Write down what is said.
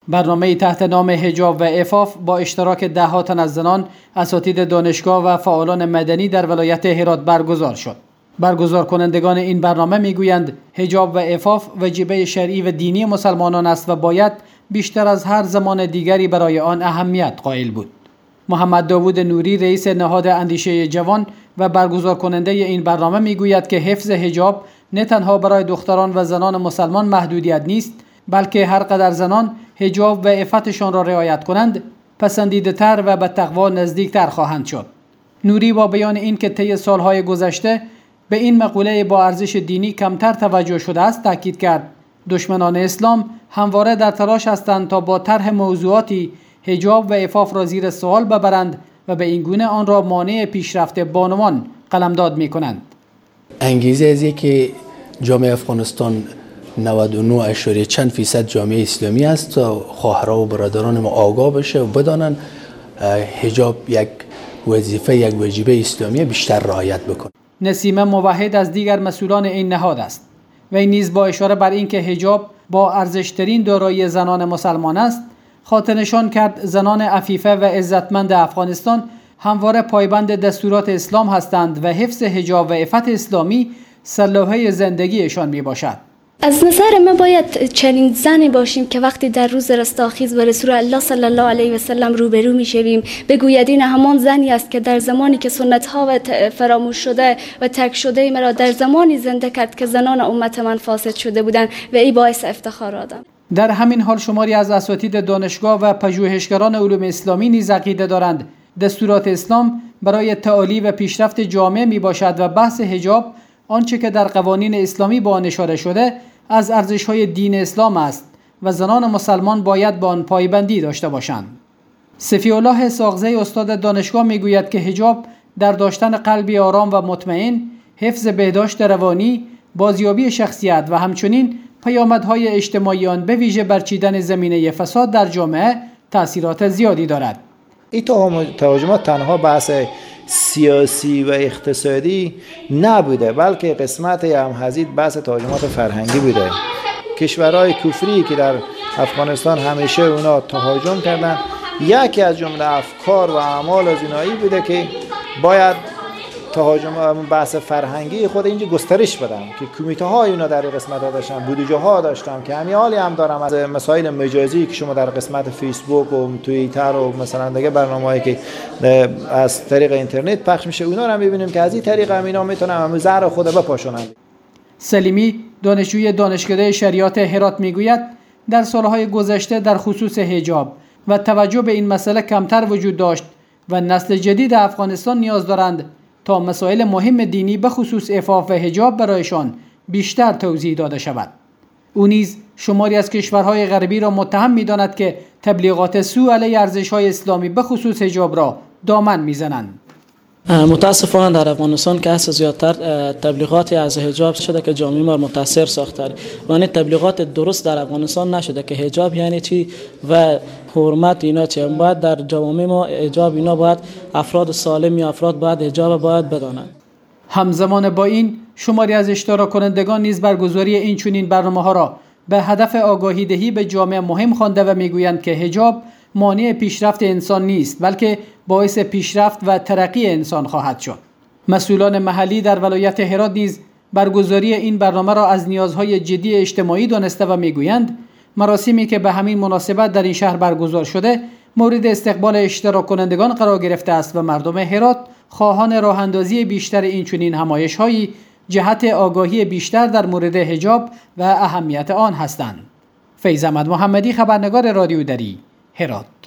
برنامه تحت نام حجاب و عفاف با اشتراک ده‌ها تن از زنان، اساتید دانشگاه و فعالان مدنی در ولایت هرات برگزار شد. برگزار کنندگان این برنامه میگویند حجاب و عفاف وجیبه شرعی و دینی مسلمانان است و باید بیشتر از هر زمان دیگری برای آن اهمیت قائل بود. محمد داوود نوری رئیس نهاد اندیشه جوان و برگزار کننده این برنامه میگوید که حفظ حجاب نه تنها برای دختران و زنان مسلمان محدودیت نیست، بلکه هر قدر زنان حجاب و عفتشان را رعایت کنند پسندیده تر و به تقوا نزدیک تر خواهند شد. نوری با بیان این که طی سالهای گذشته به این مقوله با ارزش دینی کمتر توجه شده است تاکید کرد دشمنان اسلام همواره در تلاش هستند تا با طرح موضوعاتی حجاب و عفاف را زیر سوال ببرند و به این گونه آن را مانع پیشرفت بانوان قلمداد می کنند. انگیزه از که جامعه افغانستان 99 چند فیصد جامعه اسلامی است تا خواهرها و برادران ما آگاه بشه و بدانند حجاب یک وظیفه، یک واجبه اسلامی بیشتر رعایت بکنه. نسیمه موحد از دیگر مسئولان این نهاد است و این نیز با اشاره بر اینکه حجاب با ارزشترین دارایی زنان مسلمان است خاطر نشان کرد زنان عفیفه و عزتمند افغانستان همواره پایبند دستورات اسلام هستند و حفظ حجاب و عفت اسلامی سلاحه زندگیشان می باشد. از نظر ما باید چنین زنی باشیم که وقتی در روز رستاخیز با رسول الله صلی الله علیه و سلم روبرو میشویم بگوید این همان زنی است که در زمانی که سنت ها و فراموش شده و ترک شده مرا در زمانی زنده کرد که زنان امت من فاسد شده بودند و این باعث افتخار آدم. در همین حال شماری از اساتید دانشگاه و پژوهشگران علوم اسلامی نیز عقیده دارند دستورات اسلام برای تعالی و پیشرفت جامعه می باشد و بحث حجاب آنچه که در قوانین اسلامی با آن اشاره شده از ارزش‌های دین اسلام است و زنان مسلمان باید با آن پایبندی داشته باشند. صفی الله ساغزی استاد دانشگاه میگوید که حجاب در داشتن قلبی آرام و مطمئن، حفظ بهداشت روانی، بازیابی شخصیت و همچنین پیامدهای اجتماعی آن به ویژه برچیدن زمینه فساد در جامعه تأثیرات زیادی دارد. این تهاجمات تنها بحث سیاسی و اقتصادی نبوده، بلکه قسمت امهزید بحث تهاجمات فرهنگی بوده. کشورهای کفری که در افغانستان همیشه اونا تهاجم کردن، یکی از جمله افکار و اعمال زینایی بوده که باید تهاجم بحث فرهنگی خود اینجا گسترش بدن که کمیته های اونا در قسمت ها داشتن، بودجه ها داشتن که همین حالی هم دارم از مسائل مجازی که شما در قسمت فیسبوک و توییتر و مثلا دیگه برنامه‌هایی که از طریق اینترنت پخش میشه اونا رو هم ببینیم که از این طریق هم اینا میتونن هم زهر خود بپاشونن. سلیمی دانشجوی دانشکده شریعت هرات میگوید در سالهای گذشته در خصوص حجاب و توجه به این مسئله کمتر وجود داشت و نسل جدید افغانستان نیاز دارند تا مسائل مهم دینی به خصوص عفاف و حجاب برایشان بیشتر توضیح داده شود. او نیز شماری از کشورهای غربی را متهم می‌داند که تبلیغات سو علیه ارزش‌های اسلامی به خصوص حجاب را دامن می‌زنند. متاسفانه در افغانستان که هست زیادتر تبلیغاتی از حجاب شده که جامعه ما متاثر ساخته و این تبلیغات درست در افغانستان نشده که حجاب یعنی چی و حرمت اینا چی. باید در جامعه ما حجاب اینا باید افراد سالم یا افراد باید حجاب باید بدانند. همزمان با این شماری از اشتراک کنندگان نیز برگزاری این چنین برنامه‌ها را به هدف آگاهی دهی به جامعه مهم خوانده و میگویند که حجاب مانع پیشرفت انسان نیست بلکه باعث پیشرفت و ترقی انسان خواهد شد. مسئولان محلی در ولایت هرات نیز برگزاری این برنامه را از نیازهای جدی اجتماعی دانسته و میگویند مراسمی که به همین مناسبت در این شهر برگزار شده مورد استقبال اشتراک کنندگان قرار گرفته است و مردم هرات خواهان راه اندازی بیشتر این چنین همایش‌هایی جهت آگاهی بیشتر در مورد حجاب و اهمیت آن هستند. فیض احمد محمدی، خبرنگار رادیو دری، هرات.